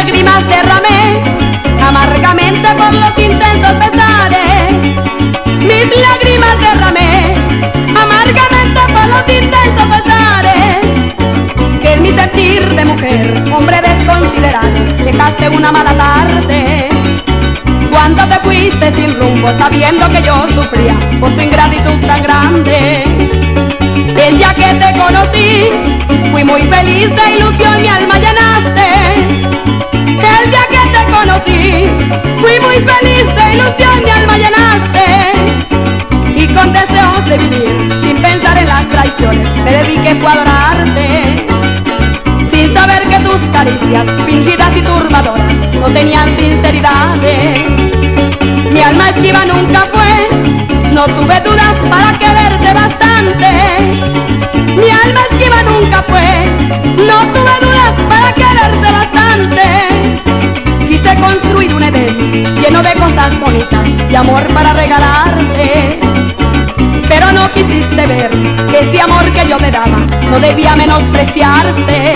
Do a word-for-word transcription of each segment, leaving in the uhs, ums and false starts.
lágrimas derramé amargamente por los intensos pesares. Mis lágrimas derramé amargamente por los intensos pesares. Que en mi sentir de mujer, hombre desconsiderado, dejaste una mala tarde. Cuando te fuiste sin rumbo, sabiendo que yo sufría por tu ingratitud tan grande. El día que te conocí, fui muy feliz, de ilusión mi alma llenaste. El día que te conocí, fui muy feliz, de ilusión mi alma llenaste. Y con deseos de vivir, sin pensar en las traiciones, me dediqué fue a adorarte. Sin saber que tus caricias, fingidas y turbadoras, no tenían sinceridades. Mi alma esquiva nunca fue, no tuve dudas para quererte bastante. Mi alma esquiva nunca fue, no tuve dudas para quererte bastante. Quise construir un Edén lleno de cosas bonitas y amor para regalarte. Pero no quisiste ver que ese amor que yo te daba no debía menospreciarse.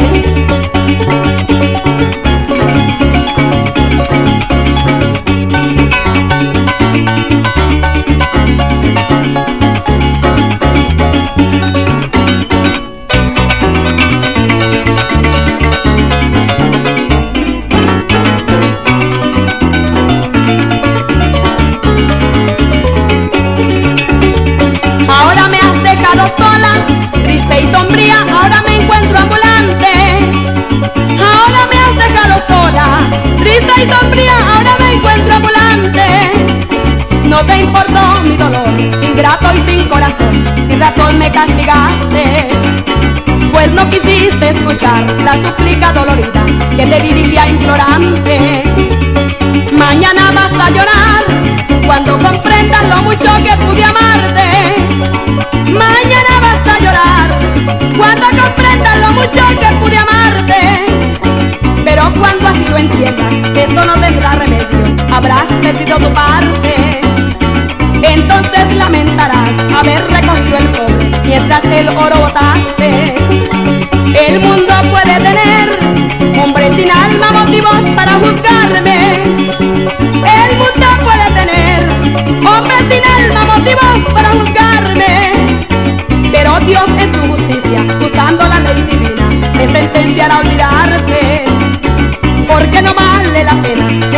Sola, triste y sombría, ahora me encuentro ambulante. Ahora me has dejado sola, triste y sombría, ahora me encuentro ambulante. No te importó mi dolor, ingrato y sin corazón, sin razón me castigaste. Pues no quisiste escuchar la súplica dolorida que te dirigía implorante. Mañana vas a llorar cuando comprendas lo mucho que pude amarte. Mañana vas a llorar cuando comprendas lo mucho que pude amarte. Pero cuando así lo entiendas, esto no tendrá remedio, habrás perdido tu parte. Entonces lamentarás haber recogido el cobre mientras el oro botaste. El mundo puede tener hombres sin alma, motivos para juzgarme. El mundo puede tener hombres sin alma, motivos para juzgarme. Pero Dios en su justicia, usando la ley divina, me sentenciará a olvidarte. Porque no vale la pena